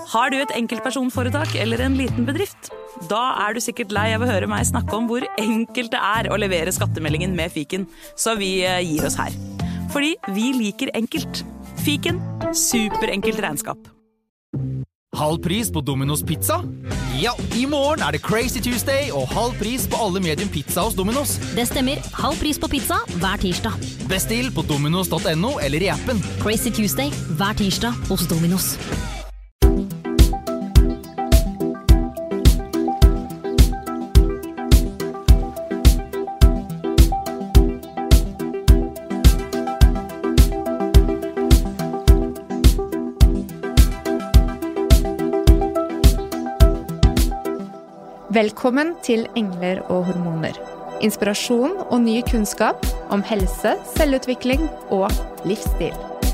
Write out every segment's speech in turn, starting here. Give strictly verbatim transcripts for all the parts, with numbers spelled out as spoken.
Har du et enkeltpersonforetak eller en liten bedrift? Da er du sikkert lei av å høre meg snakke om hvor enkelt det er å levere skattemeldingen med Fiken, så vi gir oss her. Fordi vi liker enkelt. Fiken, superenkelt regnskap. Halv pris på Domino's Pizza? Ja, i morgen er det Crazy Tuesday og halv pris på alle medium pizza hos Domino's. Det stemmer, halv pris på pizza hver tirsdag. Bestill på dominos punktum no eller i appen. Crazy Tuesday hver tirsdag hos Domino's. Velkommen til Engler og hormoner. Inspirasjon og ny kunnskap om helse, selvutvikling og livsstil.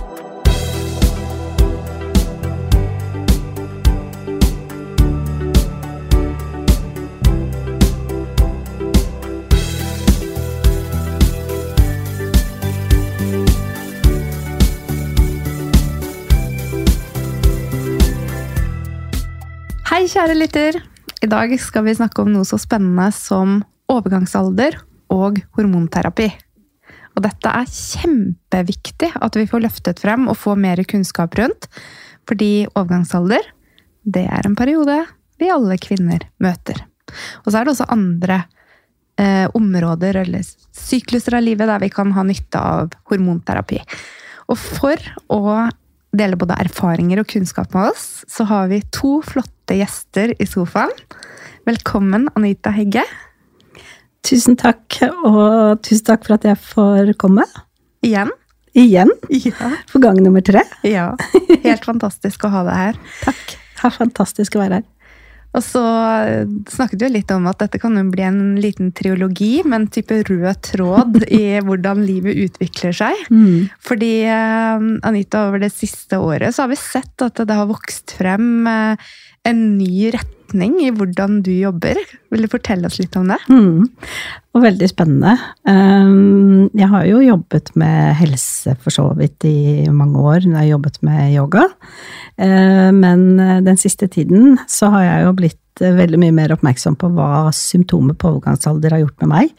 Hei, kjære lytter! I dag skal vi snakke om noe så spennende som overgangsalder og hormonterapi. Og dette er kjempeviktig at vi får løftet frem og får mer kunnskap rundt, fordi overgangsalder, det er en periode vi alle kvinner møter. Og så er det også andre eh, områder eller sykluser av livet der vi kan ha nytte av hormonterapi. Og for å dele både erfaringer og kunnskap med oss, så har vi to flotte gjester i sofaen. Velkommen, Anita Hegge. Tusen takk, og tusen takk for at jeg får komme. Igjen. Igjen? Ja. For gang nummer tre. Ja, helt fantastisk å ha deg her. Takk, det er fantastisk å være her. Og så snakket vi litt om at dette kan jo bli en liten triologi, med en type rød tråd i hvordan livet utvikler seg. Mm. Fordi, Anita, over det siste året så har vi sett at det har vokst frem en ny retning i hvordan du jobber. Vil du fortelle oss litt om det? Mm. Og veldig spennende. Jeg har jo jobbet med helse for så vidt i mange år når jeg har jobbet med yoga. Men den siste tiden så har jeg jo blitt veldig mye mer oppmerksom på hva symptomer på overgangsalder har gjort med meg.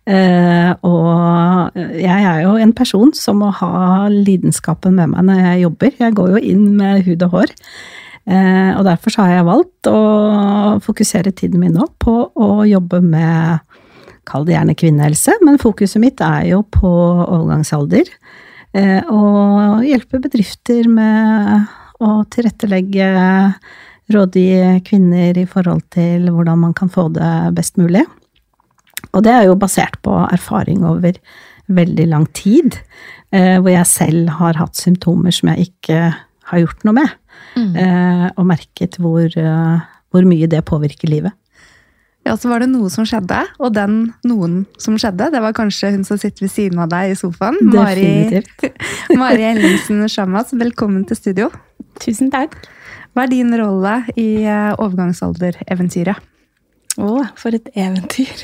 Og jeg er jo en person som må ha lidenskapen med meg når jeg jobber. Jeg går jo inn med hud og hår. Eh, og derfor så har jeg valgt å fokusere tiden min nå på å jobbe med, kall det gjerne kvinnehelse, men fokuset mitt er jo på overgangsalder, eh, og hjelpe bedrifter med å tilrettelegge, rådgi kvinner i forhold til hvordan man kan få det best mulig. Og det er jo basert på erfaring over veldig lang tid, eh, hvor jeg selv har hatt symptomer som jeg ikke har gjort noe med. Mm. Eh, og merket hvor, uh, hvor mye det påvirker livet. Ja, så var det noe som skjedde, og den noen som skjedde, det var kanskje hun som sitter ved siden av deg i sofaen. Definitivt. Mari, Mari Ellingsen Shammas, velkommen til studio. Tusen takk. Hva er din rolle i uh, overgangsalder-eventyret? Å, for et eventyr.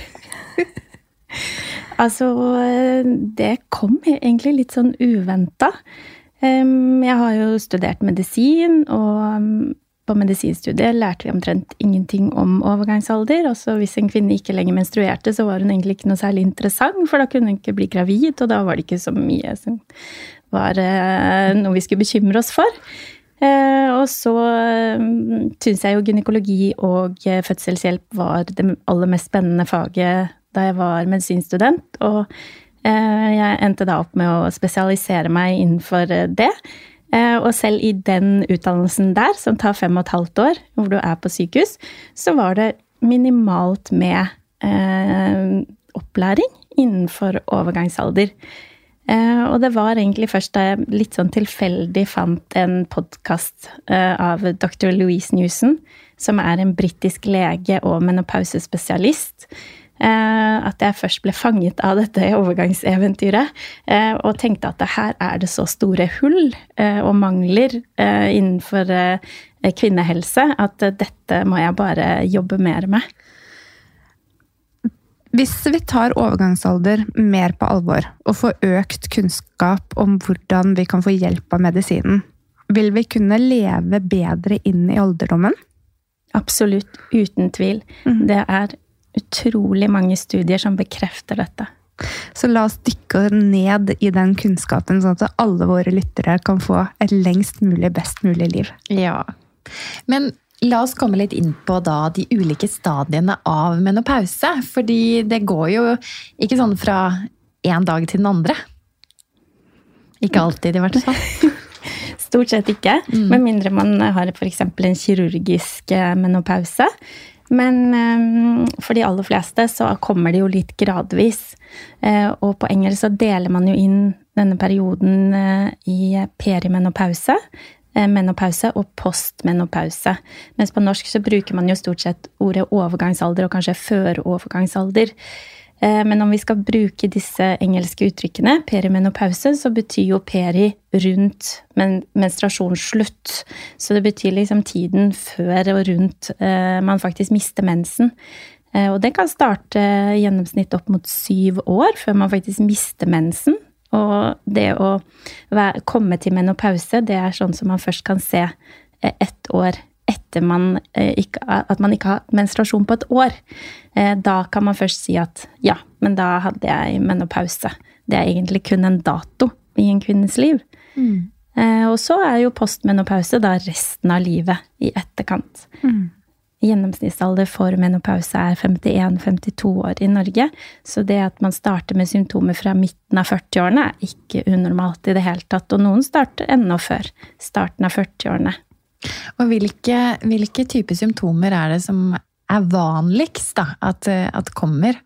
Altså, det kom egentlig litt sånn uventet. Jeg har jo studert medisin, og på medisinstudiet lærte vi omtrent ingenting om overgangsalder. Og så hvis en kvinne ikke lenger menstruerte, så var hun egentlig ikke noe særlig interessant, for da kunne hun ikke bli gravid, og da var det ikke så mye som var noe vi skulle bekymre oss for. Og så synes jeg jo gynekologi og fødselshjelp var det aller mest spennende faget da jeg var medisinstudent, og jeg endte da opp med å spesialisere meg innenfor det, og selv i den utdannelsen der, som tar fem og et halvt år, hvor du er på sykehus, så var det minimalt med eh, opplæring innenfor overgangsalder. Eh, og det var egentlig først da jeg litt sånn tilfeldig fant en podcast eh, av doktor Louise Newson, som er en britisk lege og menopausespesialist, at jeg først ble fanget av dette overgangseventyret, og tenkte at her er det så store hull og mangler innenfor kvinnehelse, at dette må jeg bare jobbe mer med. Hvis vi tar overgangsalder mer på alvor, og får økt kunnskap om hvordan vi kan få hjelp av medisinen, vil vi kunne leve bedre inn i alderdommen? Absolutt, uten tvil. Mm. Det er utrolig mange studier som bekrefter dette. Så la oss dykke ned i den kunnskapen, sånn at alle våre lyttere kan få et lengst mulig, best mulig liv. Ja, men la oss komme litt inn på da de ulike stadiene av menopause, fordi det går jo ikke sånn fra en dag til den andre. Ikke alltid i hvert fall. Stort sett ikke, mm. med mindre man har for eksempel en kirurgisk menopause. Men um, for de aller fleste så kommer det jo litt gradvis. Uh, og på engelsk så deler man jo inn denne perioden uh, i perimenopause, uh, menopause og postmenopause. Mens på norsk så bruker man jo stort sett ordet overgangsalder og kanskje førovergangsalder. Men om vi skal bruke disse engelske uttrykkene, perimenopause, så betyr jo peri rundt men menstruasjonsslutt. Så det betyr liksom tiden før og rundt eh, man faktisk mister mensen. Eh, og det kan starte i gjennomsnitt opp mot syv år før man faktisk mister mensen. Og det å være, komme til menopause, det er sånn som man først kan se eh, ett år etter man, eh, ikke, at man ikke har menstruasjon på et år. Eh, da kan man først si at ja, men da hadde jeg menopause. Det er egentlig kun en dato i en kvinnes liv. Mm. Eh, og så er jo postmenopause da resten av livet i etterkant. Mm. Gjennomsnittsalder for menopause er femtien til femtito år i Norge, så det at man starter med symptomer fra midten av førtiårene er ikke unormalt i det hele tatt, og noen starter enda før starten av førtiårene. Og hvilke, hvilke typer symptomer er det som er vanligst da, at, at kommer?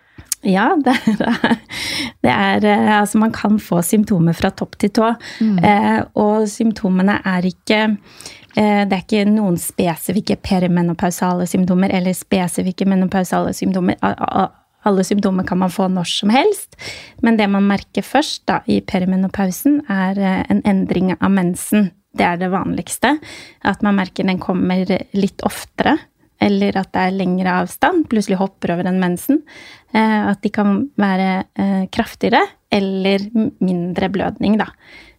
Ja, det er, det er, altså man kan få symptomer fra topp til tå, mm. eh, og symptomene er ikke, eh, det er ikke noen spesifikke perimenopausale symptomer, eller spesifikke menopausale symptomer. Alle symptomer kan man få når som helst, men det man merker først da, i perimenopausen er en endring av mensen. Det er det vanligste, at man merker den kommer litt oftere, eller at det er lengre avstand, plutselig hopper over en mensen, at de kan være kraftigere, eller mindre blødning da.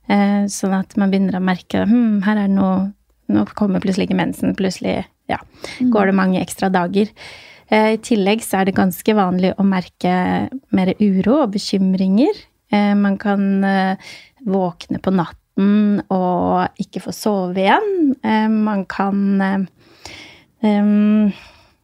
Sånn at man begynner å merke, hm, her er noe, nå kommer plutselig ikke mensen, plutselig ja, går det mange ekstra dager. I tillegg så er det ganske vanlig å merke mer uro og bekymringer. Man kan våkne på natten, og ikke få sove igjen. Man kan um,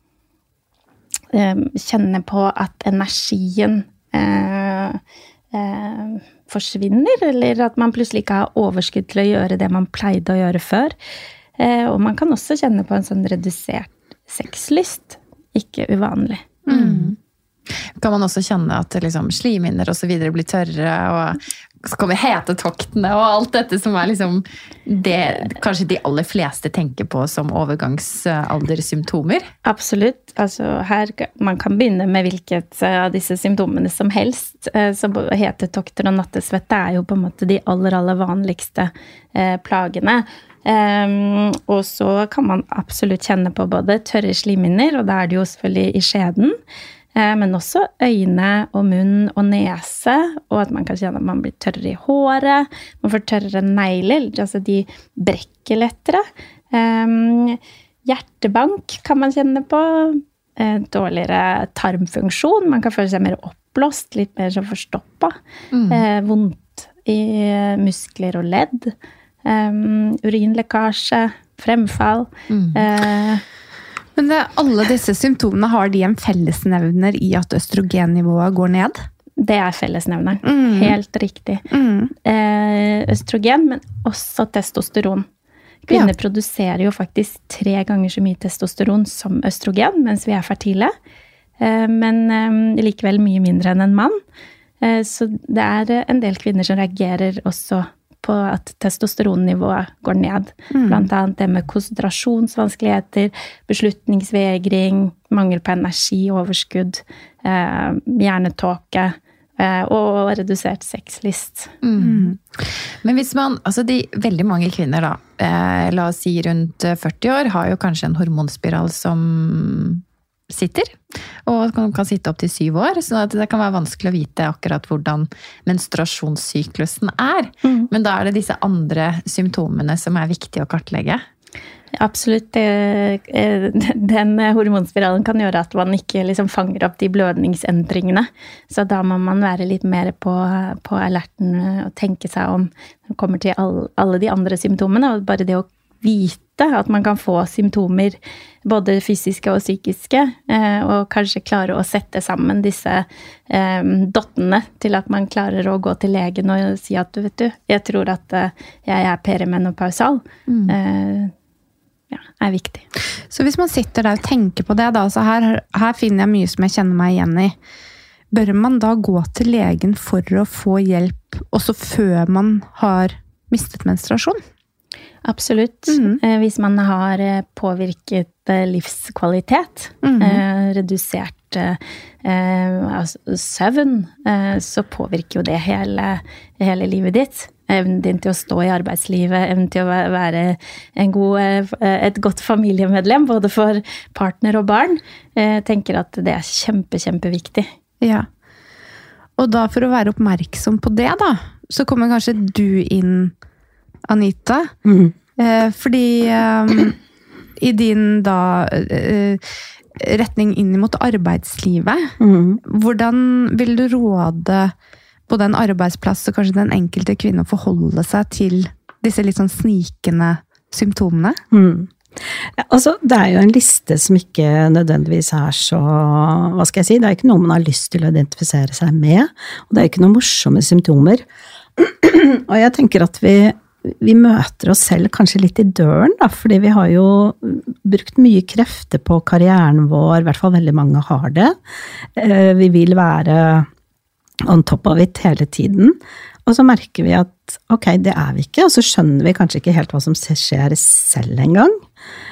um, kjenne på at energien uh, uh, forsvinner, eller at man plutselig ikke har overskudd til å gjøre det man pleide å gjøre før. Uh, og man kan også kjenne på en sånn redusert sexlyst. Ikke uvanlig. Mm. Kan man også kjenne at liksom, slimhinner og så videre blir tørre, og så kommer hetetoktene og alt dette som er liksom det kanskje de aller fleste tenker på som overgangsaldersymptomer? Absolutt. Altså her, man kan begynne med hvilket av disse symptomene som helst. Så hetetokter og nattesvette er jo på en måte de aller, aller vanligste eh, plagene. Um, og så kan man absolutt kjenne på både tørre slimhinner, og da er det jo selvfølgelig i skjeden, uh, men også øyne og munn og nese, og at man kan kjenne at man blir tørre i håret, man får tørre negler, altså de brekker lettere. Um, hjertebank kan man kjenne på, uh, dårligere tarmfunksjon, man kan føle seg mer oppblåst, litt mer så forstoppet, mm. uh, vondt i muskler og ledd. Um, urinlekkasje, fremfall. Mm. Uh, Men det, alle disse symptomene, har de en fellesnevner i at østrogennivået går ned? Det er fellesnevneren. Mm. Helt riktig. Mm. Uh, østrogen, men også testosteron. Kvinner ja. produserer jo faktisk tre ganger så mye testosteron som østrogen mens vi er fertile. Uh, men um, likevel mye mindre enn en mann. Uh, så det er en del kvinner som reagerer også på at testosteronnivået går ned. Mm. Blant annet det med konsentrasjonsvanskeligheter, beslutningsvegring, mangel på energi, overskudd, eh, hjernetåke eh, og redusert sexlyst. Mm. Men hvis man, altså de veldig mange kvinner da, eh, la oss si rundt førti år, har jo kanskje en hormonspiral som sitter, og kan, kan sitte opp til syv år, så det kan være vanskelig å vite akkurat hvordan menstruasjonssyklusen er. Mm. Men da er det disse andre symptomene som er viktige å kartlegge. Absolutt. Den hormonspiralen kan gjøre at man ikke liksom fanger opp de blødningsendringene. Så da må man være litt mer på, på alerten og tenke seg om når det kommer til alle, alle de andre symptomene, og bare det å vite at man kan få symptomer, både fysiske og psykiske, og kanskje klare å sette sammen disse eh, dottene til at man klarer å gå til legen og si at, vet du, jeg tror at jeg er perimenopausal. Mm. Eh, ja, er viktig. Så hvis man sitter der og tenker på det, da, så her, her finner jeg mye som jeg kjenner meg igjen i. Bør man da gå til legen for å få hjelp, også før man har mistet menstruasjon? Absolutt. Mm. Eh, hvis man har påvirket eh, livskvalitet, mm. eh, redusert eh, altså, søvn, eh, så påvirker jo det hele, hele livet ditt. Evnen din til å stå i arbeidslivet, evnen til å være en god, et godt familiemedlem, både for partner og barn. Jeg tenker at det er kjempe, kjempeviktig. Ja. Og da for å være oppmerksom på det da, så kommer kanskje du inn, Anita. Mm. Fordi um, i din da uh, retning inn mot arbeidslivet, mm. hvordan vil du råde både en arbeidsplass og kanskje den enkelte kvinne å forholde seg til disse litt sånn snikende symptomene? Mm. Ja, altså, det er jo en liste som ikke nødvendigvis er så, hva skal jeg si, det er ikke noe man har lyst til å identifisere seg med, og det er ikke noen morsomme symptomer. Og jeg tenker at vi, vi møter oss selv kanskje litt i døren, da, fordi vi har jo brukt mye krefter på karrieren vår, i hvert fall veldig mange har det. Vi vil være on top of it hele tiden, og så merker vi at ok, det er vi ikke, og så skjønner vi kanskje ikke helt hva som skjer selv en gang.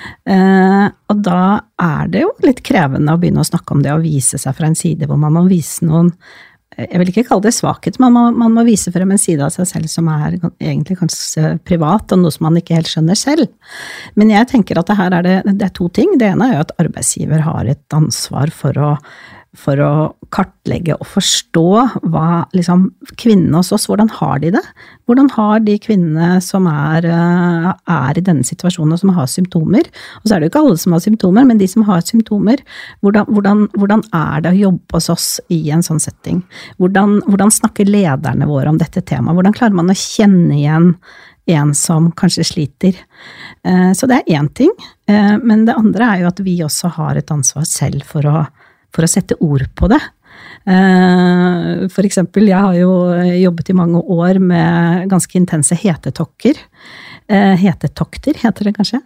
Eh, og da er det jo litt krevende å begynne å snakke om det og vise seg fra en side hvor man må vise noen, jeg vil ikke kalle det svakhet, men man må, man må vise frem en side av seg selv som er egentlig kanskje privat, og noe som man ikke helt skjønner selv. Men jeg tenker at det her er det, det er to ting. Det ene er jo at arbeidsgiver har et ansvar for å for å kartlegge og forstå hva liksom, kvinnene hos oss, hvordan har de det? Hvordan har de kvinnene som er, er i denne situasjonen og som har symptomer? Og så er det jo ikke alle som har symptomer, men de som har symptomer, hvordan, hvordan, hvordan er det å jobbe hos oss i en sånn setting? Hvordan, hvordan snakker lederne våre om dette temaet? Hvordan klarer man å kjenne igjen en som kanskje sliter? Så det er en ting, men det andre er jo at vi også har et ansvar selv for å for å sette ord på det. For eksempel, jeg har jo jobbet i mange år med ganske intense hetetokker. Hetetokter heter det kanskje.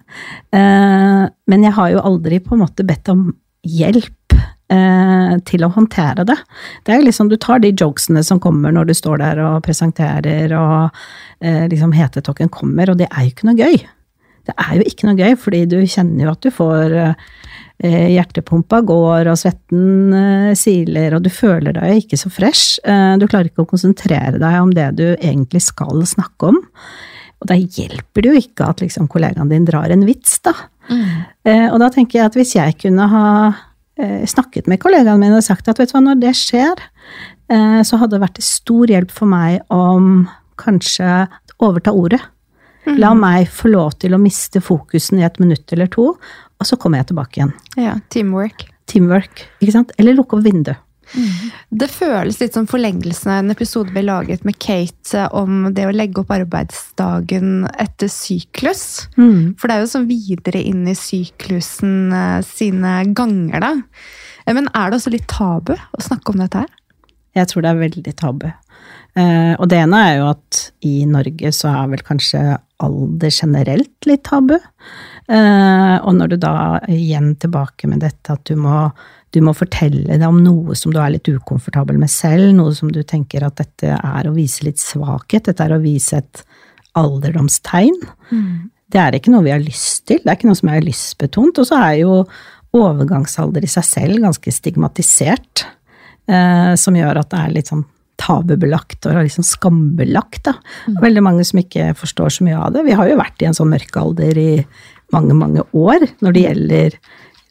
Men jeg har jo aldri på en måte bedt om hjelp til å håndtere det. Det er liksom, du tar de jokesene som kommer når du står der og presenterer, og liksom hetetokken kommer, og det er jo ikke noe gøy. Det er jo ikke noe gøy, fordi du kjenner jo at du får hjertepumpa går, og svetten siler, og du føler deg ikke så fresh. Du klarer ikke å konsentrere deg om det du egentlig skal snakke om. Og da hjelper det jo ikke at liksom kollegaen din drar en vits, da. Mm. Og da tenker jeg at hvis jeg kunne ha snakket med kollegaene mine og sagt at vet du hva, når det skjer, så hadde det vært til stor hjelp for meg om kanskje overta ordet. Mm. La meg få lov til å miste fokusen i et minutt eller to, og så kommer jeg tilbake igjen. Ja, teamwork. Teamwork, ikke sant? Eller lukke opp vinduet. Mm. Det føles litt som forlengelsen av en episode vi laget med Kate om det å legge opp arbeidsdagen etter syklus. Mm. For det er jo sånn videre inn i syklusen sine ganger da. Men er det også litt tabu å snakke om dette her? Jeg tror det er veldig tabu. Uh, og det ene er jo at i Norge så er vel kanskje alder generelt litt tabu. Uh, og når du da igjen tilbake med dette at du må, du må fortelle deg om noe som du er litt ukomfortabel med selv, noe som du tenker at dette er å vise litt svakhet, dette er å vise et alderdomstegn. Mm. Det er ikke noe vi har lyst til, det er ikke noe som er lystbetont, og så er jo overgangsalder i seg selv ganske stigmatisert, uh, som gjør at det er litt sånn tabubelagt og liksom skambelagt da. Mm. Veldig mange som ikke forstår så mye av det. Vi har jo vært i en sånn mørkealder i mange, mange år når det gjelder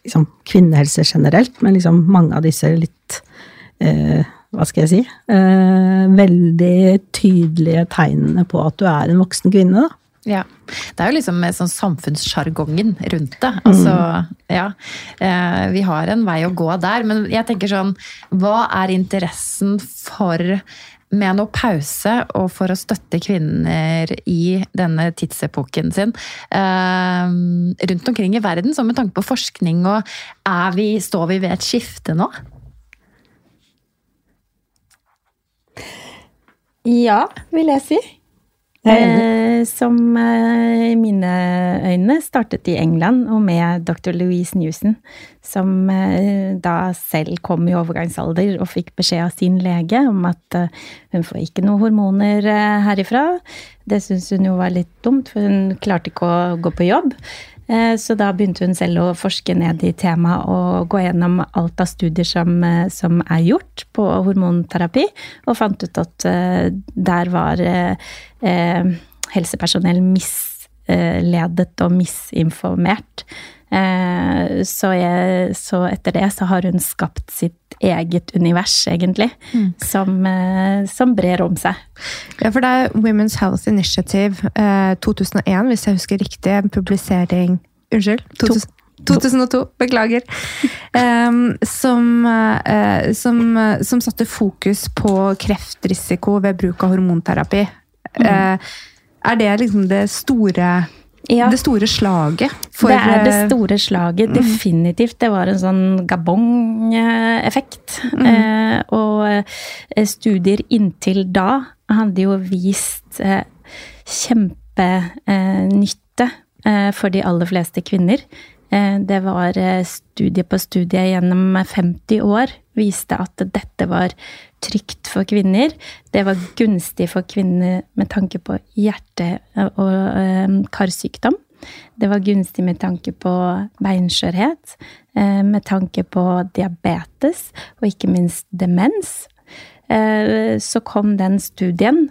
liksom, kvinnehelse generelt, men liksom mange av disse litt, eh, hva skal jeg si, eh, veldig tydelige tegnene på at du er en voksen kvinne, da. Ja, det er jo liksom med sånn samfunnsjargongen rundt det. Altså, ja, eh, vi har en vei å gå der, men jeg tenker sånn, hva er interessen for menopause og for å støtte kvinner i denne tidsepoken sin eh, rundt omkring i verden, så med tanke på forskning, og er vi, står vi ved et skifte nå? Ja, vil jeg si. Eh, som eh, i mine øyne startet i England, og med doktor Louise Newson, som eh, da selv kom i overgangsalder og fikk beskjed av sin lege om at eh, hun får ikke noen hormoner eh, herifra. Det synes hun jo var litt dumt, for hun klarte ikke å gå på jobb. Eh, så da begynte hun selv å forske ned i temaet og gå gjennom alt av studier som, eh, som er gjort på hormonterapi, og fant ut at eh, der var eh, Eh, helsepersonell misledet og misinformert. Eh, så, jeg, så etter det så har hun skapt sitt eget univers, egentlig, mm. som, eh, som brer om seg. Ja, for det er Women's Health Initiative eh, to tusen og en, hvis jeg husker riktig, en publisering, unnskyld, to tusen og to, beklager, um, som, uh, som, som satte fokus på kreftrisiko ved bruk av hormonterapi. Mm. Uh, er det liksom det store, ja. det store slaget? For, det er det store slaget, definitivt. Det var en sånn Gabong-effekt. Mm. Uh, og studier inntil da hadde jo vist uh, kjempenytte uh, for de aller fleste kvinner. Det var studie på studie gjennom femti år, viste at dette var trygt for kvinner. Det var gunstig for kvinner med tanke på hjerte- og karsykdom. Det var gunstig med tanke på beinskjørhet, med tanke på diabetes, og ikke minst demens. Så kom den studien,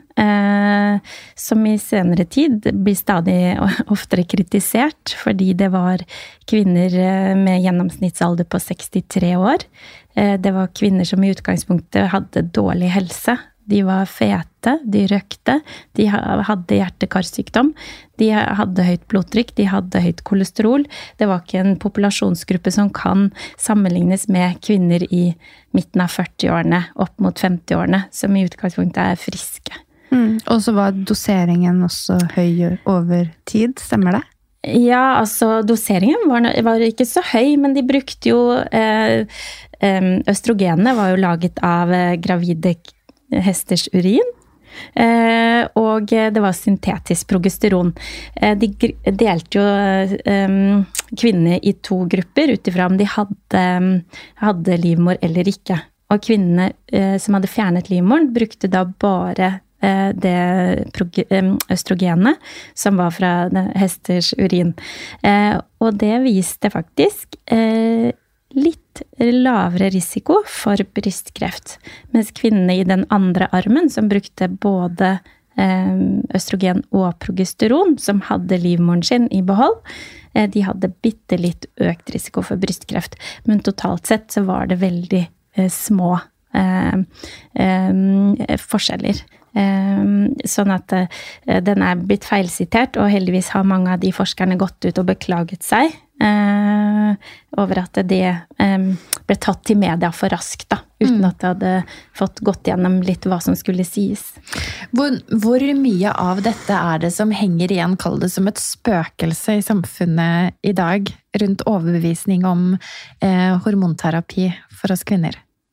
som i senere tid blir stadig oftere kritisert, fordi det var kvinner med gjennomsnittsalder på sekstitre år. Det var kvinner som i utgangspunktet hadde dårlig helse. De var fete, de røkte, de hadde hjerte-karsykdom, de hadde høyt blodtrykk, de hadde høyt kolesterol. Det var ikke en populasjonsgruppe som kan sammenlignes med kvinner i midten av førti-årene, opp mot femti-årene, som i utgangspunktet er friske. Mm. Og så var doseringen også høy over tid, stemmer det? Ja, altså doseringen var, var ikke så høy, men de brukte jo eh, østrogenene var jo laget av eh, gravide hesters urin, eh, og det var syntetisk progesteron. Eh, de delte jo eh, kvinnene i to grupper utifra om de hadde, hadde livmor eller ikke. Og kvinnene eh, som hadde fjernet livmoren brukte da bare eh, det østrogenet som var fra hesters urin. Eh, og det viste faktisk eh, litt lavere risiko for brystkreft, mens kvinnene i den andre armen som brukte både østrogen og progesteron, som hadde livmoren sin i behold, de hadde bitte litt økt risiko for brystkreft, men totalt sett så var det veldig små eh, eh, forskjeller. Sånn at den er blitt feilsitert, og heldigvis har mange av de forskerne gått ut og beklaget seg eh, over at det eh, ble tatt til media for raskt, da, uten at det hadde fått gått gjennom litt hva som skulle sies. Hvor, hvor mye av dette er det som henger igjen, kall det som et spøkelse i samfunnet i dag, rundt overbevisning om eh, hormonterapi for oss kvinner?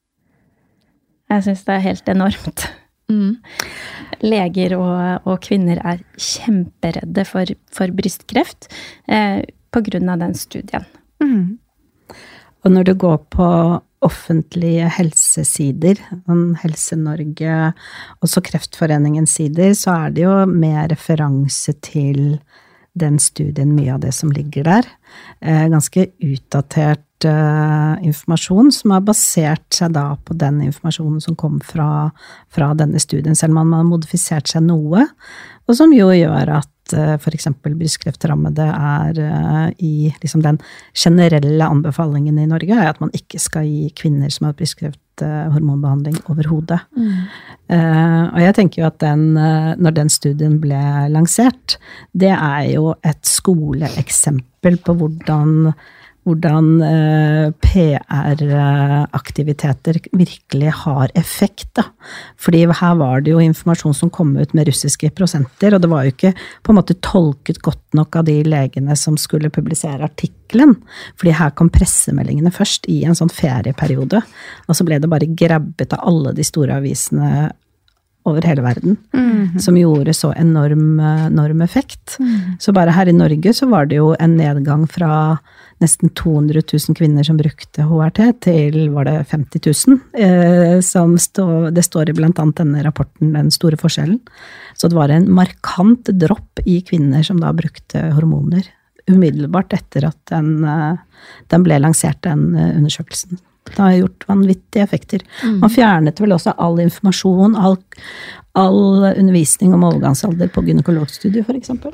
Jeg synes det er helt enormt. Mm. Leger og, og kvinner er kjemperedde for, for brystkreft eh, på grunn av den studien. Mm. Og når du går på offentlige helsesider, Helse-Norge, også Kreftforeningens sider, så er det jo med referanse til den studien, mye av det som ligger der. Eh, ganske utdatert uh, informasjon som har basert seg da på den informasjonen som kom fra, fra denne studien, selv om man har modifisert seg noe, og som jo gjør at at for eksempel brystkreftrammede er i liksom den generelle anbefalingen i Norge, er at man ikke skal gi kvinner som har brystkreft hormonbehandling overhodet. Mm. Uh, og jeg tenker jo at den, når den studien ble lansert, det er jo et skoleeksempel på hvordan hvordan P R-aktiviteter virkelig har effekt, da. Fordi her var det jo informasjon som kom ut med russiske prosenter, og det var jo ikke på en måte tolket godt nok av de legene som skulle publisere artiklen, fordi her kom pressemeldingene først i en sånn ferieperiode, og så ble det bare grabbet av alle de store avisene over hele verden, mm-hmm. som gjorde så enorm, enorm effekt. Mm. Så bare her i Norge så var det jo en nedgang fra nesten to hundre tusen kvinner som brukte H R T, til var det femti tusen, eh, som stå, det står i blant annet denne rapporten, den store forskjellen. Så det var en markant dropp i kvinner som da brukte hormoner, umiddelbart etter at den, den ble lansert, den undersøkelsen. Det har gjort vanvittige effekter. Mm. Man fjernet vel også all informasjon, all, all undervisning om overgangsalder på gynekologstudiet, for eksempel.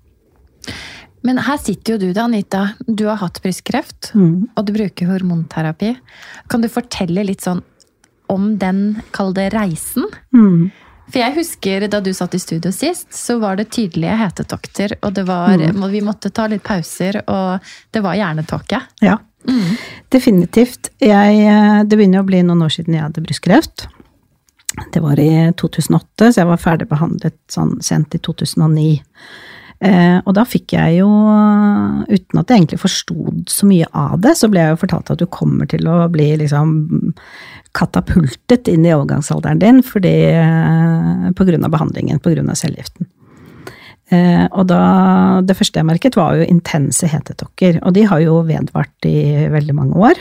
Men her sitter jo du da, Anita. Du har hatt brystkreft, mm. og du bruker hormonterapi. Kan du fortelle litt sånn om den, kall det reisen? Mm. For jeg husker da du satt i studio sist, så var det tydelige hetetokter, og det var, mm. vi måtte ta litt pauser, og det var hjernetåke. Ja. Mm. Definitivt. Jeg, det begynner å bli noen år siden jeg hadde brystkreft. Det var i to tusen og åtte, så jeg var ferdig behandlet sånn sent i to tusen og ni. Eh, og da fikk jeg jo, uten at jeg egentlig forstod så mye av det, så ble jeg jo fortalt at du kommer til å bli liksom katapultet inn i overgangsalderen din, fordi, eh, på grunn av behandlingen, på grunn av cellegiften. Eh, og da, det første jeg merket var jo intense hetetokker, og de har jo vedvart i veldig mange år.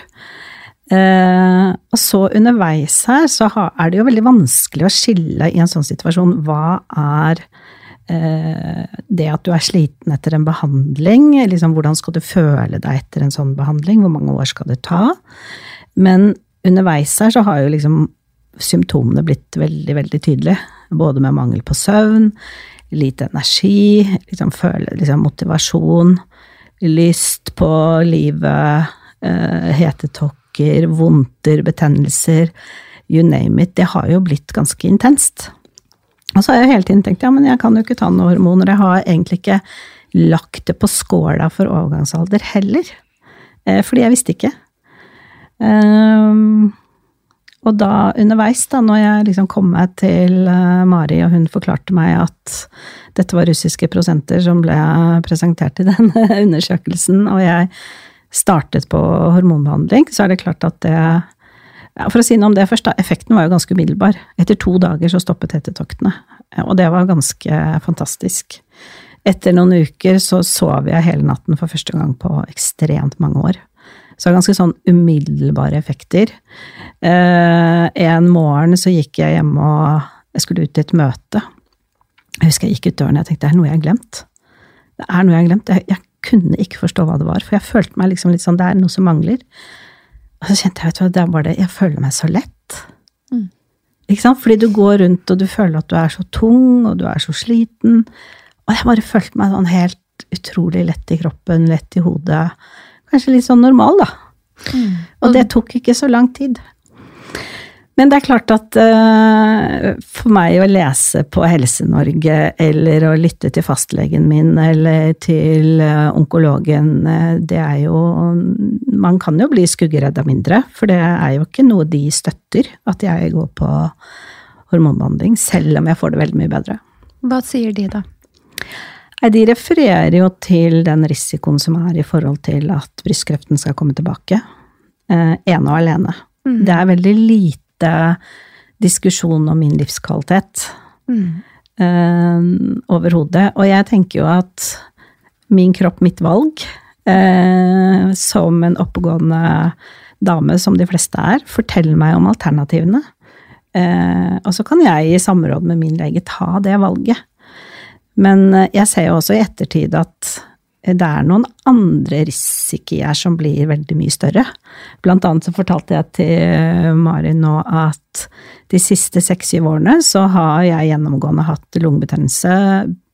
Eh, og så underveis her, så har, er det jo veldig vanskelig å skille i en sånn situasjon, hva er eh, det at du er sliten etter en behandling, liksom hvordan skal du føle deg etter en sånn behandling, hvor mange år skal det ta? Men underveis her så har jo liksom symptomene blitt veldig, veldig tydelige, både med mangel på søvn, lite energi, liksom føle, liksom motivasjon, lyst på livet, eh, hetetokker, vondter, betennelser, you name it, det har jo blitt ganske intenst. Og så har jeg hele tiden tenkt, ja, men jeg kan jo ikke ta noen hormoner, jeg har egentlig ikke lagt det på skåla for overgangsalder heller, eh, fordi jeg visste ikke. Um, Og da underveis, da, når jeg liksom kom meg til uh, Mari, og hun forklarte meg at dette var russiske prosenter som ble presentert i den undersøkelsen, og jeg startet på hormonbehandling, så er det klart at det, ja, for å si noe om det først da, effekten var jo ganske umiddelbar. Etter to dager så stoppet hetetoktene, og det var ganske fantastisk. Etter noen uker så sov jeg hele natten for første gang på ekstremt mange år. Så det var ganske sånn umiddelbare effekter. Eh, en morgen så gikk jeg hjem og jeg skulle ut i et møte. Jeg husker jeg gikk ut døren og jeg tenkte, det er noe jeg har glemt. Det er noe jeg har glemt. Jeg, jeg kunne ikke forstå hva det var, for jeg følte meg liksom litt sånn, det er noe som mangler. Og så kjente jeg, vet du hva, det var det, jeg føler meg så lett. Mm. Ikke sant? Fordi du går rundt og du føler at du er så tung, og du er så sliten. Og jeg bare følte meg sånn helt utrolig lett i kroppen, lett i hodet. Kanskje litt sånn normal, da. Mm. Og det tok ikke så lang tid. Men det er klart at uh, for meg å lese på Helse-Norge, eller å lytte til fastlegen min, eller til uh, onkologen, uh, det er jo, man kan jo bli skuggeredd av mindre, for det er jo ikke noe de støtter, at jeg går på hormonbehandling, selv om jeg får det veldig mye bedre. Hva sier de da? De refererer jo til den risikoen som er i forhold til at brystkreften skal komme tilbake, eh, ene og alene. Mm. Det er veldig lite diskusjon om min livskvalitet mm. eh, overhodet, og jeg tenker jo at min kropp, mitt valg, eh, som en oppegående dame som de fleste er, forteller meg om alternativene. Eh, og så kan jeg i samråd med min lege ta det valget. Men jeg ser jo også i ettertid at det er noen andre risikoer som blir veldig mye større. Blant annet så fortalte jeg til Mari nå at de siste seks-syv årene så har jeg gjennomgående hatt lungebetennelse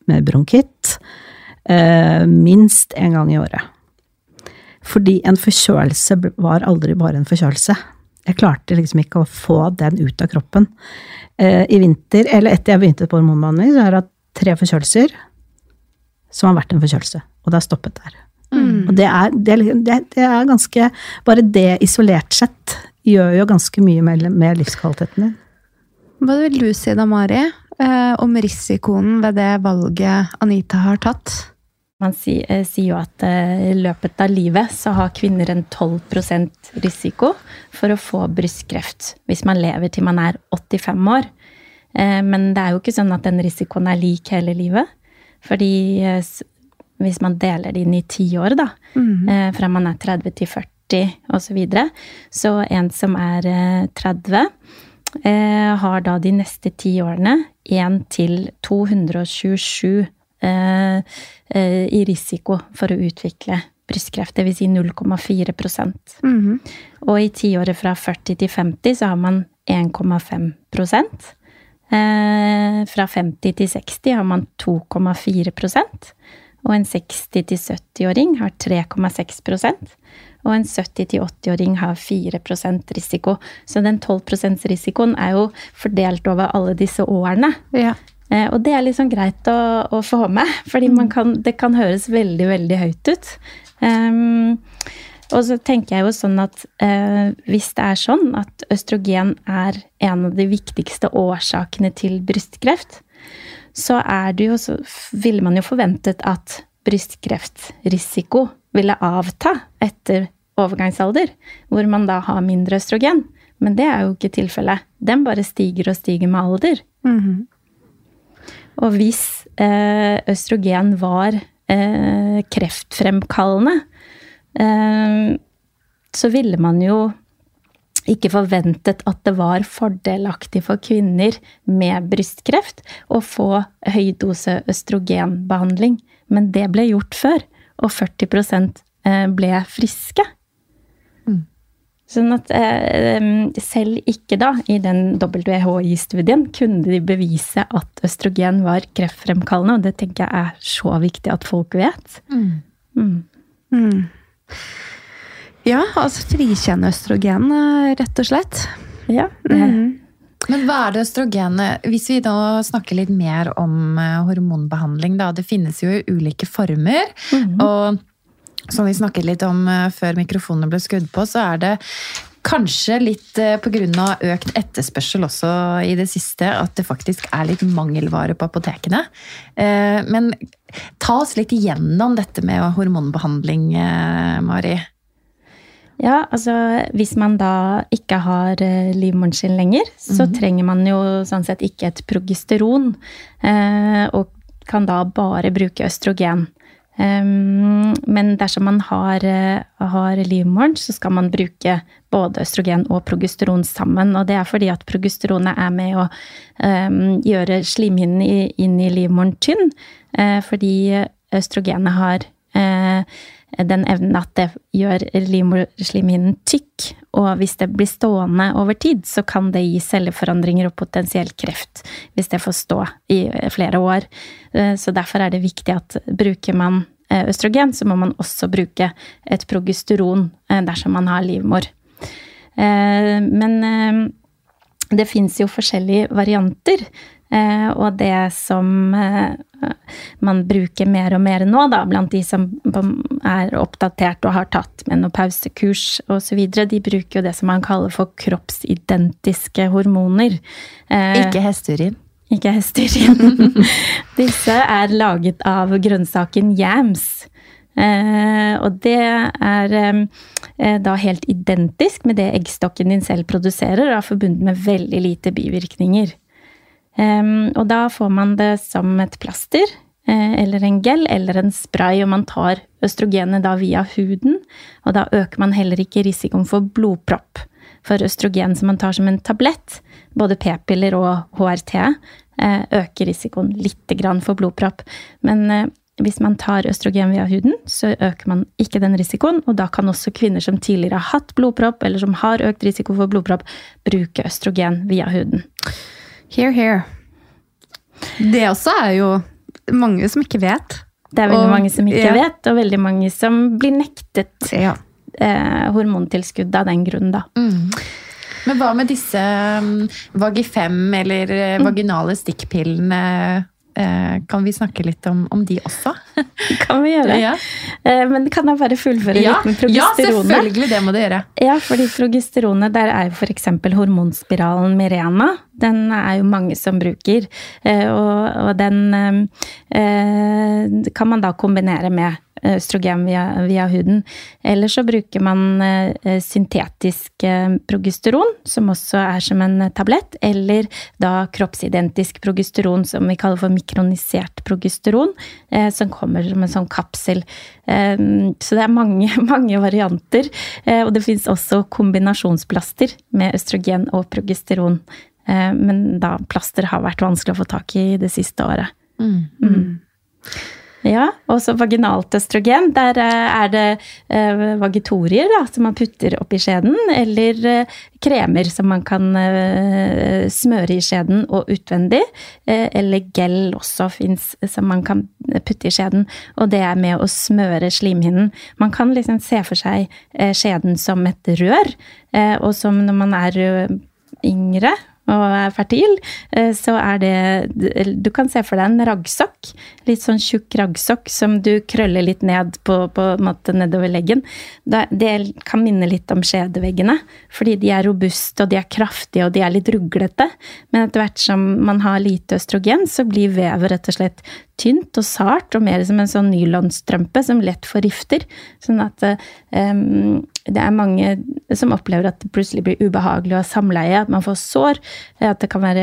med bronkitt, eh, minst en gang i året. Fordi en forkjølelse var aldri bare en forkjølelse. Jeg klarte liksom ikke å få den ut av kroppen. Eh, I vinter, eller etter jeg begynte på hormonbehandling, så har jeg hatt tre forkjølelser som har vært en forkjølelse, og det har stoppet der. Mm. Og det er, det, er, det er ganske, bare det isolert sett gjør jo ganske mye med, med livskvaliteten din. Hva vil du si da, Mari, eh, om risikoen ved det valget Anita har tatt? Man sier, eh, sier jo at eh, i løpet av livet så har kvinner en tolv prosent risiko for å få brystkreft, hvis man lever til man er åttifem år. Eh, men det er jo ikke sånn at den risikoen er lik hele livet, fordi eh, hvis man deler det inn i ti år da, mm. eh, fra man er tretti til førti og så videre, så en som er eh, tretti, eh, har da de neste ti årene en til to hundre tjuesju eh, eh, i risiko for å utvikle brystkreft, det vil si null komma fire prosent. Mm. Og i tiåret fra førti til femti så har man en komma fem prosent. Eh, fra femti til seksti har man to komma fire prosent. Og en seksti til sytti-åring har tre komma seks prosent, og en sytti til åtti-åring har fire prosent risiko. Så den tolv prosent risikoen er jo fordelt over alle disse årene. Ja. Eh, og det er liksom greit å, å få med, fordi man kan, det kan høres veldig, veldig høyt ut. Um, og så tenker jeg jo sånn at eh, hvis det er sånn at østrogen er en av de viktigste årsakene til brystkreft, så er det jo, så ville man jo forventet at brystkreftrisiko ville avta etter overgangsalder, hvor man da har mindre østrogen. Men det er jo ikke tilfellet. Den bare stiger og stiger med alder. Mm-hmm. Og hvis eh, østrogen var eh, kreftfremkallende, eh, så ville man jo ikke forventet at det var fordelaktig for kvinner med brystkreft å få høydose østrogenbehandling. Men det ble gjort før, og førti prosent ble friske. Mm. Sånn at selv ikke da, i den W H I-studien, kunne de bevise at østrogen var kreftfremkallende, og det tenker jeg er så viktig at folk vet. Mm. Mm. Mm. Ja, altså frikjenne østrogen, rett og slett. Ja. Mm. Men hva er det østrogenet? Hvis vi da snakker litt mer om hormonbehandling, da, det finnes jo ulike former, mm. og som vi snakket litt om før mikrofonene ble skrudd på, så er det kanskje litt på grunn av økt etterspørsel også i det siste, at det faktisk er litt mangelvare på apotekene. Men ta oss litt igjennom dette med hormonbehandling, Mari. Ja, altså hvis man da ikke har livmoren sin lenger, så mm. trenger man jo sånn sett ikke et progesteron, eh, og kan da bare bruke østrogen. Um, men dersom man har, har livmoren, så skal man bruke både østrogen og progesteron sammen, og det er fordi at progesteronet er med å um, gjøre slimhinnen inn i livmoren tynn, uh, fordi østrogenet har uh, den evnen at det gjør livmorslimhinnen tykk, og hvis det blir stående over tid, så kan det gi celleforandringer og potensiell kreft, hvis det får stå i flere år. Så derfor er det viktig at bruker man østrogen, så må man også bruke et progesteron dersom man har livmor. Men det finnes jo forskjellige varianter, og det som man bruker mer og mer nå, da, blant de som er oppdatert og har tatt menopausekurs og så videre, de bruker jo det som man kaller for kroppsidentiske hormoner. Ikke hesteurin. Ikke hesteurin. Disse er laget av grønnsaken yams. Og det er da helt identisk med det eggstokken din selv produserer, og er forbundet med veldig lite bivirkninger. Um, og da får man det som et plaster, eh, eller en gel, eller en spray, og man tar østrogenet da via huden, og da øker man heller ikke risikoen for blodpropp. For østrogen som man tar som en tablett, både p-piller og H R T, eh, øker risikoen litt grann for blodpropp. Men eh, hvis man tar østrogen via huden, så øker man ikke den risikoen, og da kan også kvinner som tidligere har hatt blodpropp, eller som har økt risiko for blodpropp, bruke østrogen via huden. Here, here. Det også er jo mange som ikke vet. Det er veldig Og- mange som ikke ja. vet, og veldig mange som blir nektet Ja. eh, hormontilskudd av den grunn, da. Mm. Men hva med disse um, Vagifem eller uh, vaginale stikkpillene? Uh, kan vi snakke litt om, om de også? Kan vi gjøre. Ja. Eh, men kan jeg bare fullføre Ja, litt med ja, progesteronet? selvfølgelig, det må du gjøre. Ja, fordi progesteronet, der er jo for eksempel hormonspiralen Mirena. Den er jo mange som bruker, eh, og, og den eh, kan man da kombinere med østrogen via, via huden. Eller så bruker man eh, syntetisk eh, progesteron, som også er som en tablett, eller da kroppsidentisk progesteron, som vi kaller for mikronisert progesteron, eh, som kommer som en sånn kapsel. Eh, så det er mange, mange varianter, eh, og det finnes også kombinasjonsplaster med østrogen og progesteron. Eh, men da plaster har vært vanskelig å få tak i det siste året. Mm. Mm. Ja, og så vaginalt østrogen, der er det eh, vagitorier da, som man putter opp i skjeden, eller eh, kremer som man kan eh, smøre i skjeden og utvendig, eh, eller gel også finnes som man kan putte i skjeden, og det er med å smøre slimhinnen. Man kan liksom se for seg eh, skjeden som et rør, eh, og som når man er eh, yngre, og er fertil, så er det, du kan se for deg en raggsokk, litt sånn tjukk raggsokk som du krøller litt ned på, på en måte nedover leggen. Det kan minne litt om skjedeveggene, fordi de er robuste, og de er kraftige, og de er litt ruglete. Men etter hvert som man har lite østrogen, så blir vevet rett og slett tynt og sart, og mer som en sånn nylonstrømpe som lett forgifter. Sånn at um, det er mange som opplever at det plutselig blir ubehagelig å ha samleie, at man får sår, at det kan være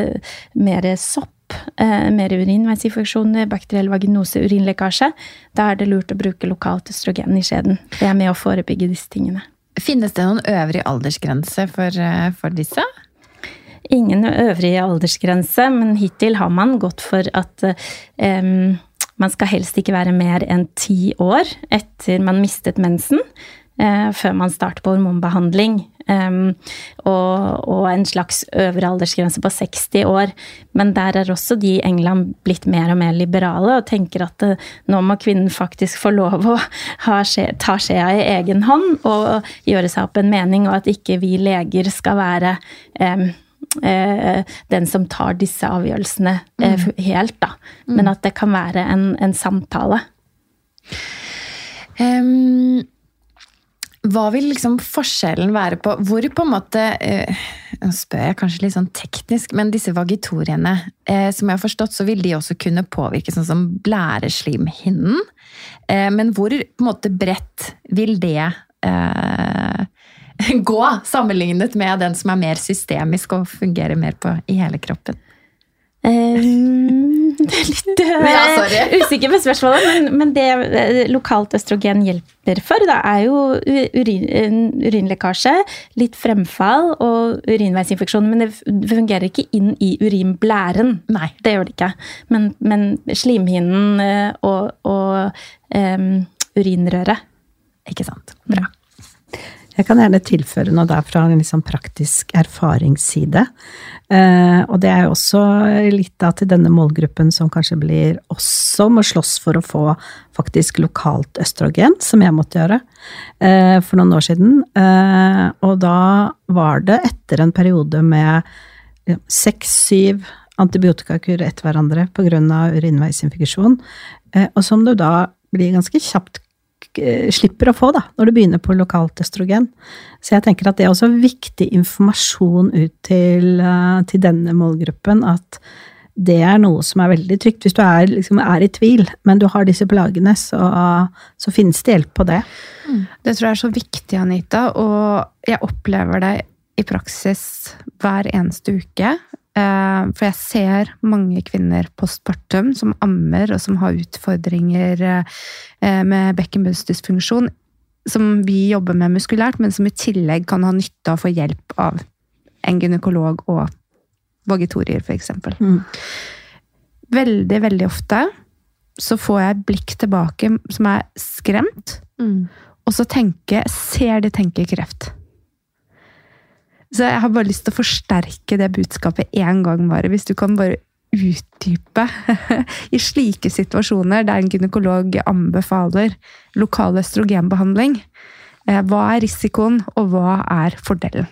mer sopp, eh, mer urinveisinfeksjoner, bakteriell vaginose, urinlekkasje. Da er det lurt å bruke lokalt østrogen i skjeden. Det er med å forebygge disse tingene. Finnes det noen øvrig aldersgrense for, for disse? Ingen øvrig aldersgrense, men hittil har man gått for at um, man skal helst ikke være mer enn ti år etter man mistet mensen, uh, før man starter på hormonbehandling. Um, og, og en slags øvre aldersgrense på seksti år. Men der er også de i England blitt mer og mer liberale, og tenker at uh, nå må kvinnen faktisk få lov å ha skje, ta skjea i egen hånd, og gjøre seg opp en mening, og at ikke vi leger skal være um, den som tar disse avgjørelsene mm. helt, da. Men at det kan være en, en samtale. Um, hva vil liksom forskjellen være på, hvor på en måte, uh, nå spør jeg kanskje litt sånn teknisk, men disse vagitoriene, uh, som jeg har forstått, så vil de også kunne påvirke sånn som blæreslimhinnen, uh, men hvor på en måte bredt vil det uh, gå, sammenlignet med den som er mer systemisk og fungerer mer på i hele kroppen? Um, det er litt uh, ja, usikker på spørsmålet, men, men det uh, lokalt østrogen hjelper for, da er jo urin, urinlekkasje, litt fremfall og urinveisinfeksjon, men det fungerer ikke inn i urinblæren. Nei. Det gjør det ikke. Men, men slimhinnen uh, og, og um, urinrøret. Ikke sant? Bra. Jeg kan gjerne tilføre noe der fra en liksom praktisk erfaringsside. Eh, og det er jo også litt da til denne målgruppen som kanskje blir også må slåss for å få faktisk lokalt østrogen, som jeg måtte gjøre eh, for noen år siden. Eh, og da var det etter en periode med ja, seks, syv antibiotikakur etter hverandre på grunn av urinveisinfeksjon, eh, og som du da blir ganske kjapt slipper å få da, når du begynner på lokalt østrogen. Så jeg tenker at det er også viktig informasjon ut til, til denne målgruppen, at det er noe som er veldig trygt. Hvis du er, liksom, er i tvil, men du har disse plagene, så, så finnes det hjelp på det. Mm. Det tror jeg er så viktig, Anita, og jeg opplever det i praksis hver eneste uke. For jeg ser mange kvinner postpartum som ammer og som har utfordringer med bekkenbunsdysfunksjon, som vi jobber med muskulært, men som i tillegg kan ha nytte av å få hjelp av en gynekolog og vagitorier, for eksempel. Mm. Veldig, veldig ofte så får jeg blikk tilbake som er skremt, mm. og så tenker jeg, ser de tenker kreft. Så jeg har bare lyst til å forsterke det budskapet en gang bare. Hvis du kan bare utdype i slike situasjoner der en gynekolog anbefaler lokal østrogenbehandling? Hva er risikoen, og hva er fordelen?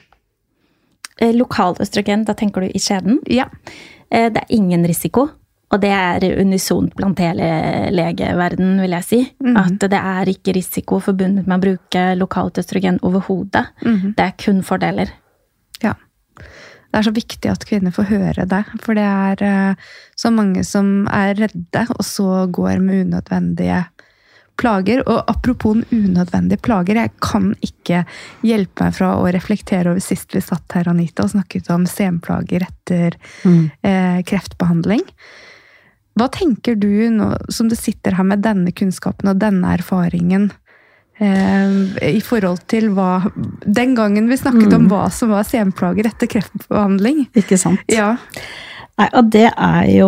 Lokal østrogen, da tenker du i skjeden? Ja. Det er ingen risiko. Og det er unisont blant hele legeverden, vil jeg si. Mm. At det er ikke risiko forbundet med å bruke lokalt østrogen overhodet. Mm. Det er kun fordeler. Ja. Det er så viktig at kvinner får høre det. For det er så mange som er redde, og så går med unødvendige plager. Og apropos unødvendige plager, jeg kan ikke hjelpe meg fra å reflektere over sist vi satt her, Anita, og snakket om senplager etter mm. eh, kreftbehandling. Hva tenker du nå, som du sitter her med denne kunnskapen og denne erfaringen, eh, i forhold til hva, den gangen vi snakket mm. om hva som var senplager etter kreftbehandling? Ikke sant? Ja. Nei, og det er jo,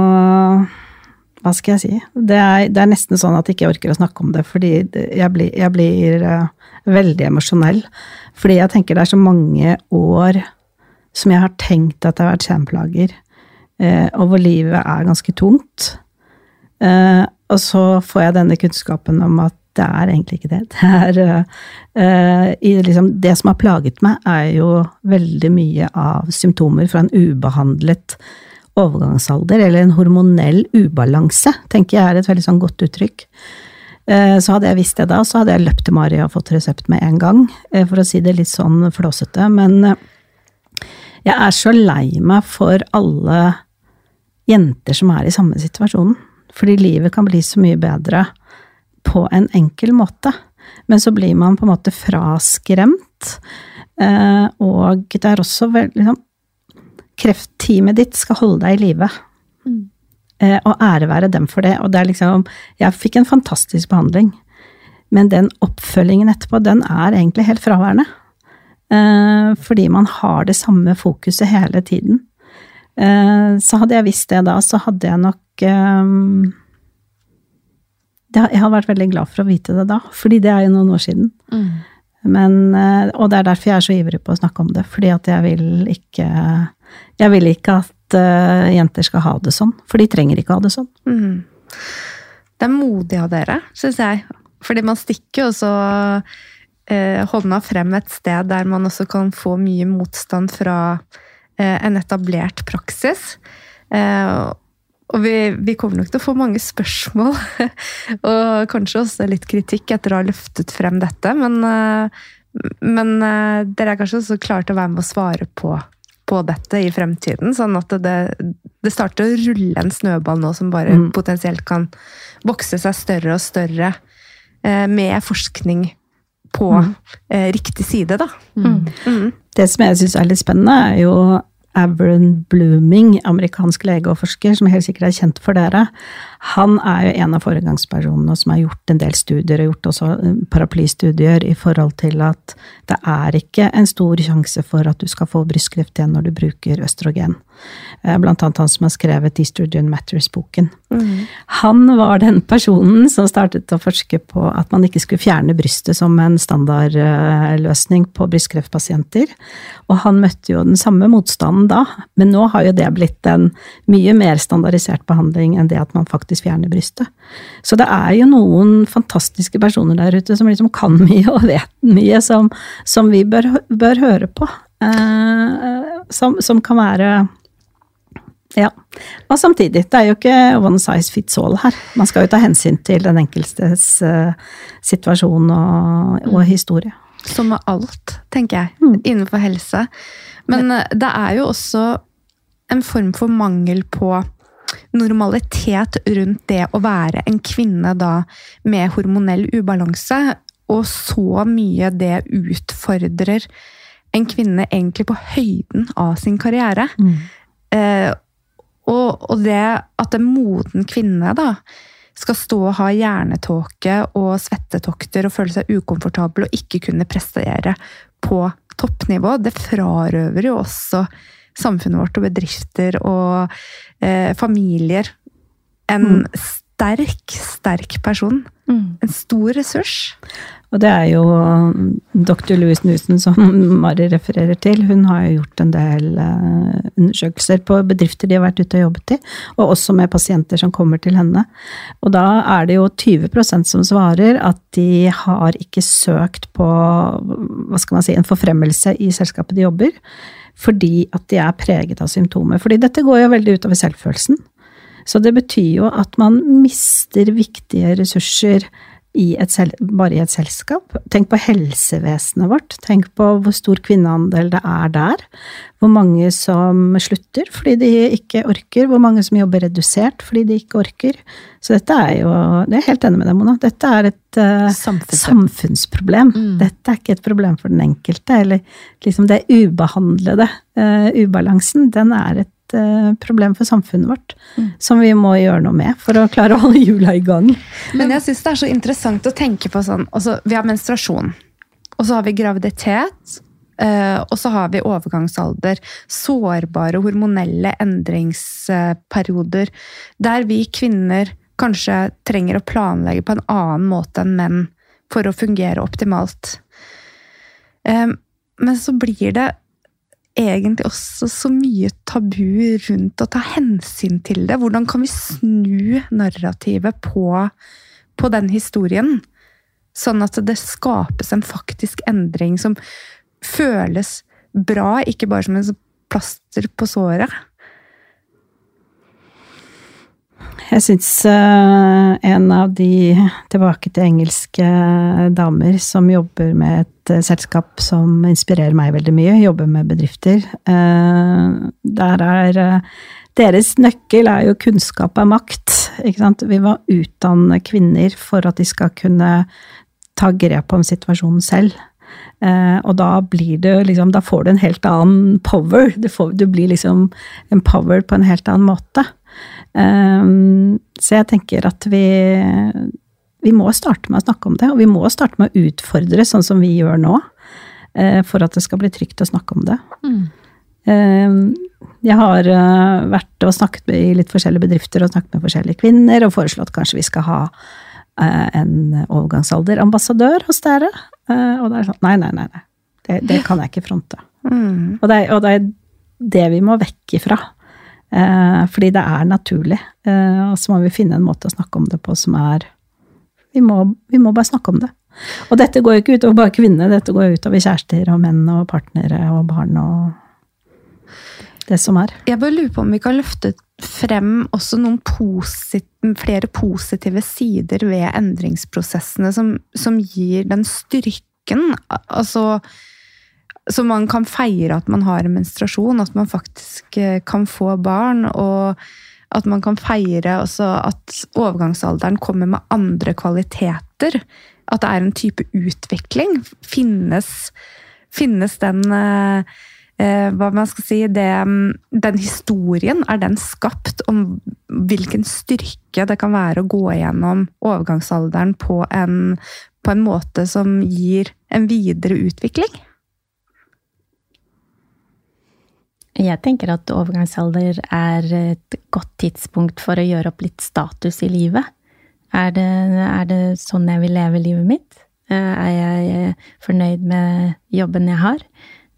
hva skal jeg si? Det er, det er nesten sånn at jeg ikke orker å snakke om det, fordi jeg blir, jeg blir uh, veldig emosjonell. Fordi jeg tenker det er så mange år som jeg har tenkt at det har vært senplager, Eh, og hvor livet er ganske tungt. Eh, og så får jeg denne kunnskapen om at det er egentlig ikke det. Det, er, eh, i liksom, det som har plaget meg, er jo veldig mye av symptomer fra en ubehandlet overgangsalder, eller en hormonell ubalanse, tenker jeg er et veldig sånn godt uttrykk. Eh, så hadde jeg visst det da, så hadde jeg løpt til Maria og fått resept med en gang, eh, for å si det litt sånn flåsete. Men eh, jeg er så lei meg for alle jenter som er i samme situasjonen. Fordi livet kan bli så mye bedre på en enkel måte. Men så blir man på en måte fraskremt. Eh, og det er også veldig liksom, kreftteamet ditt skal holde deg i live. Mm. Eh, og ære være dem for det. Og det er liksom, jeg fikk en fantastisk behandling. Men den oppfølgingen etterpå, den er egentlig helt fraværende. Eh, fordi man har det samme fokuset hele tiden. Eh, så hadde jeg visst det da, så hadde jeg nok eh, det, jeg hadde vært veldig glad for å vite det da, fordi det er jo noen år siden. Mm. Men, eh, og det er derfor jeg er så ivrig på å snakke om det, fordi at jeg vil ikke jeg vil ikke at uh, jenter skal ha det sånn, for de trenger ikke ha det sånn. Mm. Det er modig av dere, synes jeg, fordi man stikker jo så eh, hånda frem et sted der man også kan få mye motstand fra eh, en etablert praksis. Eh, og vi, vi kommer nok til å få mange spørsmål, og kanskje også litt kritikk etter å ha løftet frem dette, men, eh, men eh, dere er kanskje også klare til å være med å svare på, på dette i fremtiden, sånn at det, det starter å rulle en snøball nå som bare mm. potensielt kan vokse seg større og større eh, med forskning på mm. eh, riktig side, da. Mm. Mm. Det som jeg synes er litt spennende er jo Avron Blooming, amerikansk lege og forsker, som helt sikkert er kjent for dere. Han er jo en av foregangspersonene som har gjort en del studier, og gjort også paraplystudier i forhold til at det er ikke en stor sjanse for at du skal få brystkreft igjen når du bruker østrogen. Blant annet han som har skrevet Estrogen Matters-boken. Mm. Han var den personen som startet å forske på at man ikke skulle fjerne brystet som en standardløsning på brystkreftpasienter. Og han møtte jo den samme motstanden da, men nå har jo det blitt en mye mer standardisert behandling enn det at man faktisk fjerner brystet. Så det er jo noen fantastiske personer der ute som liksom kan mye og vet mye som, som vi bør, bør høre på. Eh, som, som kan være ja, og samtidig, det er jo ikke one size fits all her. Man skal jo ta hensyn til den enkeltes uh, situasjon og, og historie. Som med alt, tenker jeg, mm. innenfor helse. Men uh, det er jo også en form for mangel på normalitet rundt det å være en kvinne da med hormonell ubalanse, og så mye det utfordrer en kvinne egentlig på høyden av sin karriere. Mm. Uh, Og, og det at en moden kvinne da, skal stå og ha hjernetåke og svettetokter og føle seg ukomfortabel og ikke kunne prestere på toppnivå, det frarøver jo også samfunnet vårt og bedrifter og eh, familier en mm. sterk, sterk person. Mm. En stor ressurs. Og det er jo doktor Louise Newson som Mari refererer til. Hun har jo gjort en del uh, undersøkelser på bedrifter de har vært ute og jobbet i, og også med pasienter som kommer til henne. Og da er det jo tjue prosent som svarer at de har ikke søkt på, hva skal man si, en forfremmelse i selskapet de jobber, fordi at de er preget av symptomer. Fordi dette går jo veldig utover selvfølelsen. Så det betyr jo at man mister viktige ressurser i et sel- bare i et selskap. Tenk på helsevesenet vårt. Tenk på hvor stor kvinneandel det er der. Hvor mange som slutter fordi de ikke orker. Hvor mange som jobber redusert fordi de ikke orker. Så dette er jo, det er helt enig med deg, Mona, dette er et uh, samfunnsproblem. Mm. Dette er ikke et problem for den enkelte, eller liksom det ubehandlede uh, ubalansen, den er et problem for samfunnet vårt, mm. som vi må gjøre noe med for å klare å holde hjula i gang. Men jeg synes det er så interessant å tenke på sånn, altså, vi har menstruasjon, og så har vi graviditet, uh, og så har vi overgangsalder, sårbare hormonelle endringsperioder, der vi kvinner kanskje trenger å planlegge på en annen måte enn menn for å fungere optimalt. Um, men så blir det egentlig også så mye tabu rundt å ta hensyn til det. Hvordan kan vi snu narrativet på, på den historien, sånn at det skapes en faktisk endring som føles bra, ikke bare som en plaster på såret? Jeg synes uh, en av de tilbake til engelske damer som jobber med et uh, selskap som inspirerer meg veldig mye, jobber med bedrifter. Uh, der er uh, deres nøkkel er jo kunnskap av makt. Ikke sant? Vi må utdanne kvinner for at de skal kunne ta grep om situasjonen selv. Uh, og da blir det liksom, da får du en helt annen power. Du, får, du blir liksom empowered på en helt annen måte. Um, så jeg tenker at vi, vi må starte med å snakke om det, og vi må starte med å utfordre sånn som vi gjør nå, uh, for at det skal bli trygt å snakke om det. Mm. Um, jeg har uh, vært og snakket med, i litt forskjellige bedrifter og snakket med forskjellige kvinner og foreslått kanskje vi skal ha uh, en overgangsalderambassadør hos dere, uh, og det er sånn, nei, nei, nei, nei. Det, det kan jeg ikke fronte. Mm. Og, det, og det er det vi må vekk ifra. Eh, fordi det er naturlig, eh, og så må vi finne en måte å snakke om det på som er, vi må, vi må bare snakke om det. Og dette går jo ikke utover bare kvinner, dette går jo utover kjærester og menn og partnere og barn og det som er. Jeg bare lurer på om vi kan løfte frem også noen posit- flere positive sider ved endringsprosessene som, som gir den styrken, altså så man kan feire at man har en menstruasjon, at man faktisk kan få barn, og at man kan feire også at overgangsalderen kommer med andre kvaliteter. At det er en type utvikling. Finnes, finnes den, eh, hva man skal si, det, den historien, er den skapt om hvilken styrke det kan være å gå gjennom overgangsalderen på en, på en måte som gir en videre utvikling? Jeg tenker at overgangsalder er et godt tidspunkt for å gjøre opp litt status i livet. Er det, er det sånn jeg vil leve livet mitt? Er jeg fornøyd med jobben jeg har?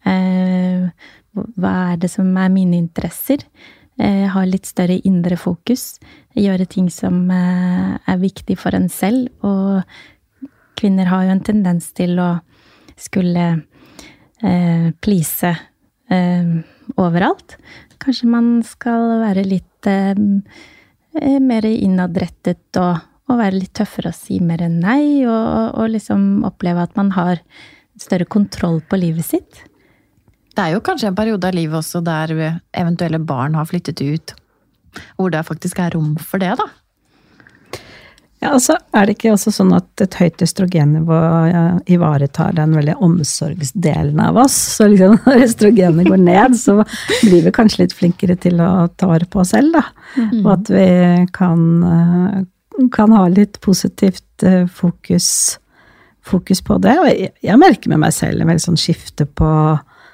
Hva er det som er mine interesser? Ha litt større indre fokus. Gjøre ting som er viktig for en selv. Og kvinner har jo en tendens til å skulle please overalt. Kanskje man skal være litt eh, mer innadrettet og, og være litt tøffere og si mer enn nei, og, og liksom oppleve at man har større kontroll på livet sitt. Det er jo kanskje en periode av livet også der eventuelle barn har flyttet ut, hvor det faktisk er rom for det, da. Ja, altså er det ikke også sånn at et høyt østrogennivå ivaretar den veldig omsorgsdelen av oss? Så liksom når østrogenet går ned, så blir vi kanskje litt flinkere til å ta vare på oss selv, da. Mm. Og at vi kan, kan ha litt positivt fokus, fokus på det. Og jeg, jeg merker med meg selv en veldig sånn skifte på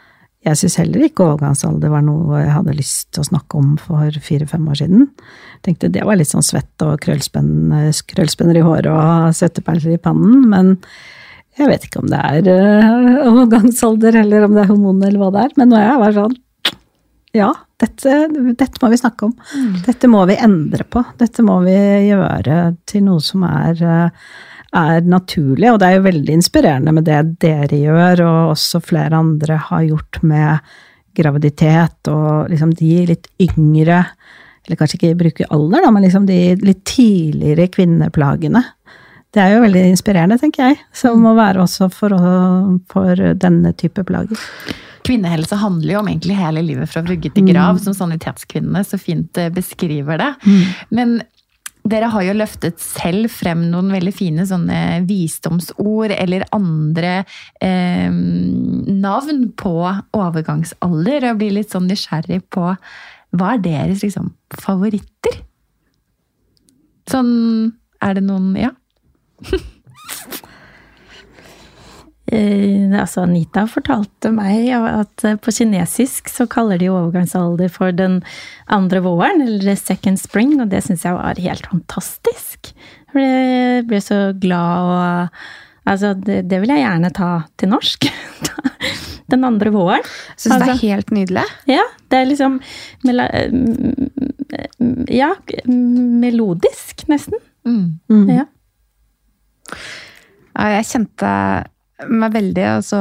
jeg synes heller ikke overgangsalder var noe jeg hadde lyst til å snakke om for fire-fem år siden. Jeg tenkte det var litt sånn svett og krøllspenner, krøllspenner i håret og søtteperler i pannen, men jeg vet ikke om det er uh, overgangsalder eller om det er hormon eller hva det er, men nå er jeg bare sånn, ja, dette, dette må vi snakke om. Mm. Dette må vi endre på. Dette må vi gjøre til noe som er, er naturlig, og det er jo veldig inspirerende med det dere gjør, og også flere andre har gjort med graviditet, og liksom de litt yngre, eller kanskje ikke bruker alder da, men liksom de litt tidligere kvinneplagene. Det er jo veldig inspirerende, tenker jeg, som må være også for, for denne type plager. Kvinnehelse handler jo om egentlig hele livet fra vugge til grav, mm. som sanitetskvinnene så fint beskriver det. Mm. Men dere har jo løftet selv frem noen veldig fine sånne visdomsord eller andre eh, navn på overgangsalder, og jeg blir litt sånn nysgjerrig på hva er deres liksom, favoritter? Sånn, er det noen, ja? Eh, altså Anita fortalte meg at på kinesisk så kaller de overgangsalder for den andre våren, eller second spring, og det synes jeg var helt fantastisk. Jeg ble så glad, og altså, det, det vil jeg gjerne ta til norsk. Den andre våren. Synes altså, det er helt nydelig. Ja, det er liksom ja, melodisk nesten. Mm. Mm. Ja. Ja, jeg kjente meg veldig altså,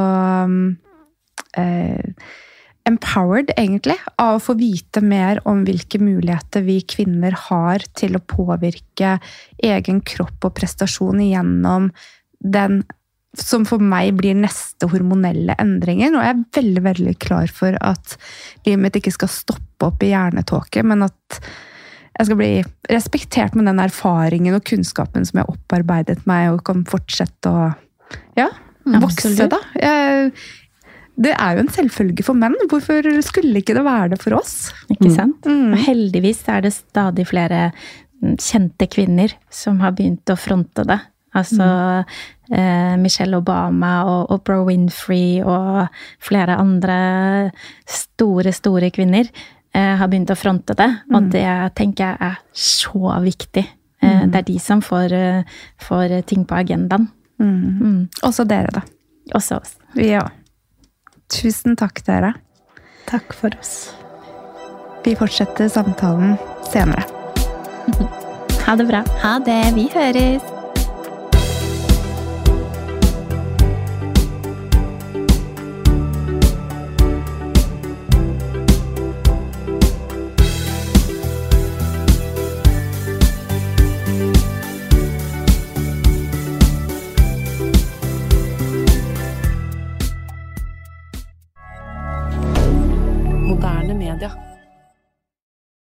eh, empowered, egentlig, av å få vite mer om hvilke muligheter vi kvinner har til å påvirke egen kropp og prestasjon gjennom den som for meg blir neste hormonelle endringen. Og jeg er veldig, veldig klar for at livet mitt ikke skal stoppe opp i hjernetåke, men at jeg skal bli respektert med den erfaringen og kunnskapen som jeg har opparbeidet meg, og kan fortsette å ja, vokse da. Jeg, det er jo en selvfølge for menn. Hvorfor skulle ikke det være det for oss? Ikke sant? Mm. Og heldigvis er det stadig flere kjente kvinner som har begynt å fronte det. Altså mm. eh, Michelle Obama og Oprah Winfrey og flere andre store, store kvinner eh, har begynt å fronte det. Mm. Og det tenker jeg er så viktig. Eh, mm. Det er de som får, får ting på agendaen. Mm. Mm. Også dere da. Også oss. Ja. Tusen takk dere. Takk for oss. Vi fortsetter samtalen senere. Ha det bra. Ha det, vi høres. Moderne media.